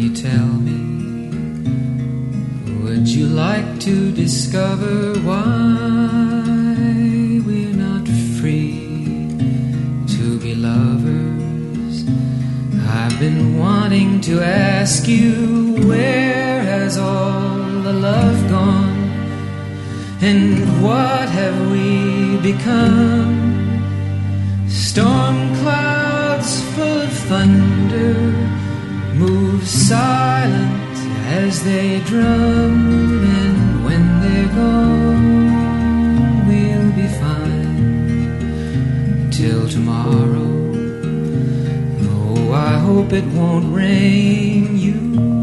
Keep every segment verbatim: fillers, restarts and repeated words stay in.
you tell me, would you like to discover why we're not free to be lovers? I've been wanting to ask you, where has all the love gone? And what have we become? Storm clouds full of thunder move silent as they drum, and when they're gone, we'll be fine till tomorrow. Oh, I hope it won't rain. You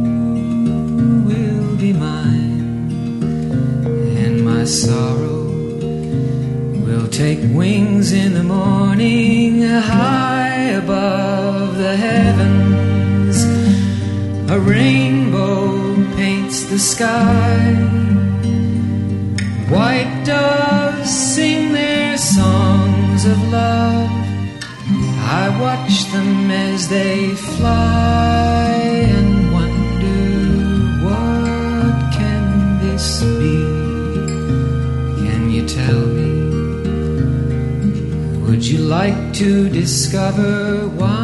will be mine, and my sorrow will take wings in the morning, high above the heavens. A rainbow paints the sky. White doves sing their songs of love. I watch them as they fly and wonder, what can this be? Can you tell me? Would you like to discover why